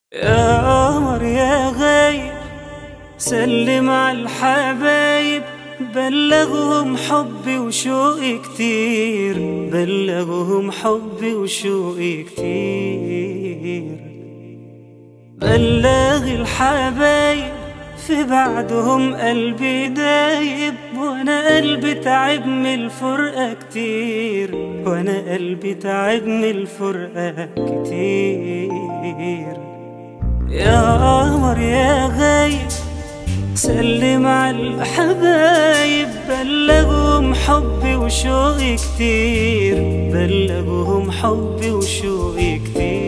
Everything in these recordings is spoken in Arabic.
يا قمر يا غايب، سلم على الحبايب، بلغهم حبي وشوقي كتير، بلغهم حبي وشوقي كتير. بلغ الحبايب في بعدهم قلبي دايب، وانا قلبي تعب من الفرقة كتير، وانا قلبي تعب من الفرقة كتير. يا قمر يا غايب، سلم على الحبايب، بلغهم حبي وشوقي كتير، بلغهم حبي وشوقي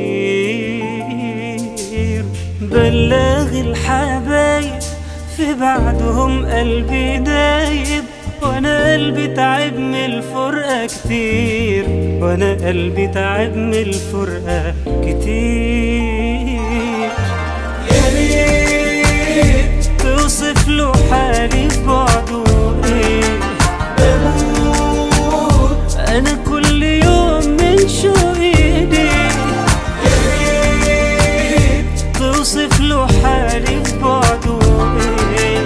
كتير. بلغ الحبايب في بعدهم قلبي دايب، وانا قلبي تعب من الفرقة كتير، وانا قلبي تعب من الفرقة كتير. يا ريت توصف له حالي في بعده ايه، بموت انا كل يوم من شوقي ليه. يا ريت توصف له حالي في بعده ايه،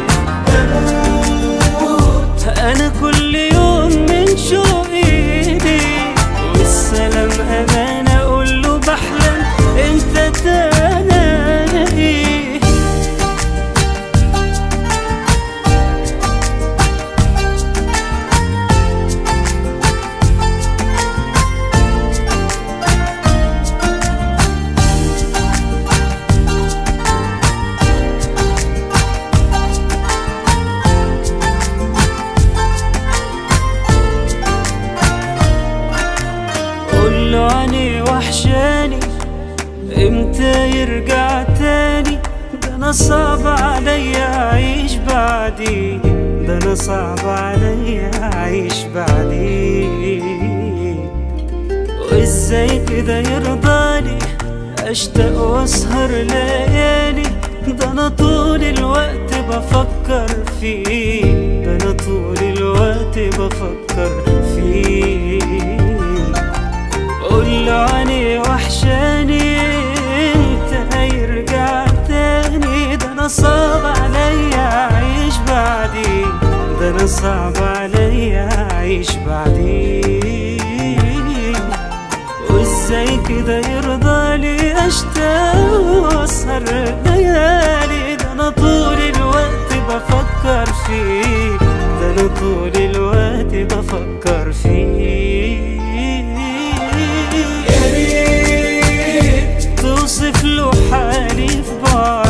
بموت انا كل يوم من شوقي ليه. والسلام امان اقول له بحلم انت تلاقيه. قوله عني وحشاني امتى يرجع تاني، ده انا صعب عليا اعيش بعديه، ده انا صعب عليا اعيش بعديه. وازاي كده يرضالي اشتاق واسهر ليالي، ده انا طول الوقت بفكر فيه، ده انا طول الوقت بفكر فيه. قوله عني وحشاني امتى هيرجع تاني، ده انا صعب عليا اعيش بعديه، ده انا صعب عليا اعيش بعديه. وازاي كده يرضالي اشتاق واسهر ليالي، ده انا طول الوقت بفكر فيه، ده انا طول الوقت بفكر فيه. توصف له حالي في بعض